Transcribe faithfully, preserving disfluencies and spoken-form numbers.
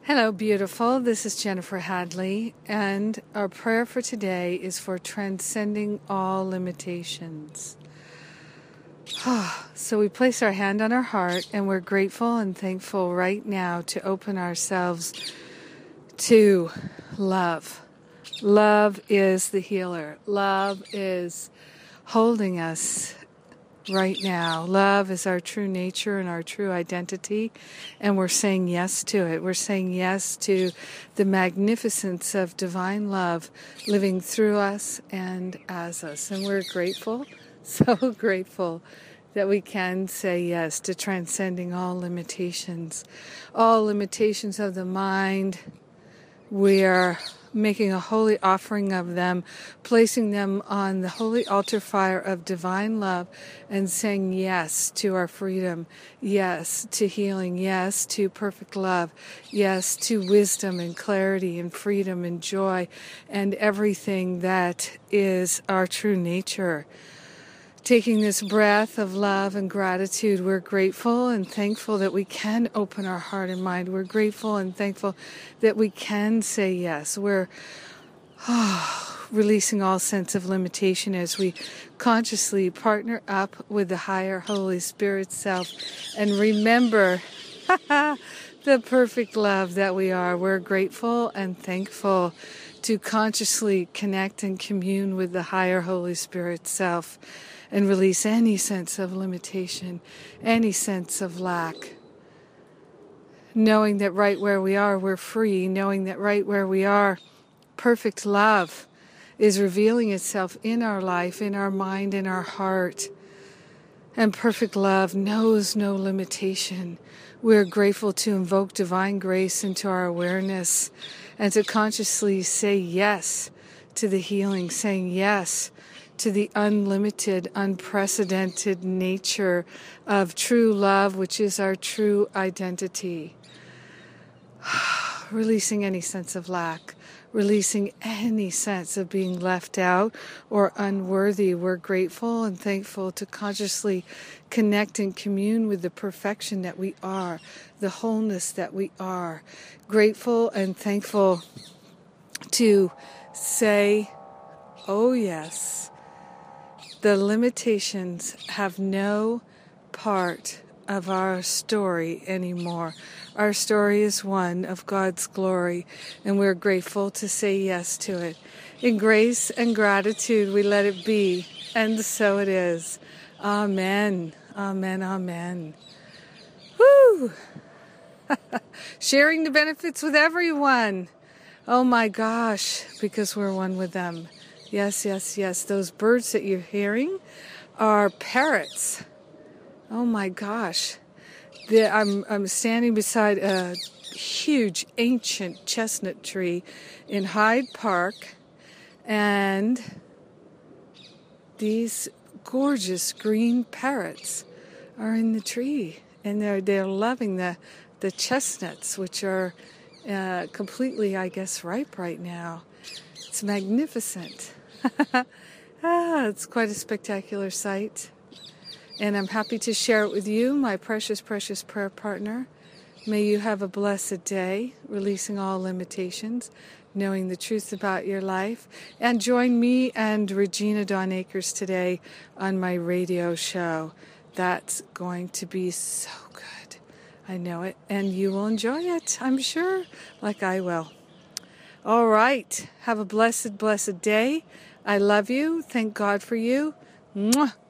Hello, beautiful. This is Jennifer Hadley, and our prayer for today is for transcending all limitations. So we place our hand on our heart, and we're grateful and thankful right now to open ourselves to love. Love is the healer. Love is holding us right now. Love is our true nature and our true identity, and we're saying yes to it. We're saying yes to the magnificence of divine love living through us and as us. And we're grateful, so grateful that we can say yes to transcending all limitations, all limitations of the mind. We are making a holy offering of them, placing them on the holy altar fire of divine love, and saying yes to our freedom, yes to healing, yes to perfect love, yes to wisdom and clarity and freedom and joy and everything that is our true nature. Taking this breath of love and gratitude, we're grateful and thankful that we can open our heart and mind. We're grateful and thankful that we can say yes. We're oh, releasing all sense of limitation as we consciously partner up with the higher Holy Spirit self and remember the perfect love that we are. We're grateful and thankful to consciously connect and commune with the higher Holy Spirit self and release any sense of limitation, any sense of lack. Knowing that right where we are, we're free. Knowing that right where we are, perfect love is revealing itself in our life, in our mind, in our heart. And perfect love knows no limitation. We're grateful to invoke divine grace into our awareness and to consciously say yes to the healing, saying yes to the unlimited, unprecedented nature of true love, which is our true identity. Releasing any sense of lack, releasing any sense of being left out or unworthy. We're grateful and thankful to consciously connect and commune with the perfection that we are, the wholeness that we are. Grateful and thankful to say, oh yes, the limitations have no part of our story anymore. Our story is one of God's glory, and we're grateful to say yes to it. In grace and gratitude, we let it be, and so it is. Amen. Amen. Amen. Woo! Sharing the benefits with everyone. Oh my gosh, because we're one with them. Yes, yes, yes. Those birds that you're hearing are parrots. Oh my gosh. The, I'm I'm standing beside a huge ancient chestnut tree in Hyde Park, and these gorgeous green parrots are in the tree, and they're they're loving the the chestnuts, which are uh, completely, I guess, ripe right now. It's magnificent. ah, it's quite a spectacular sight. And I'm happy to share it with you, my precious, precious prayer partner. May you have a blessed day, releasing all limitations, knowing the truth about your life. And join me and Regina Dawn Akers today on my radio show. That's going to be so good. I know it. And you will enjoy it, I'm sure, like I will. All right. Have a blessed, blessed day. I love you. Thank God for you. Mwah.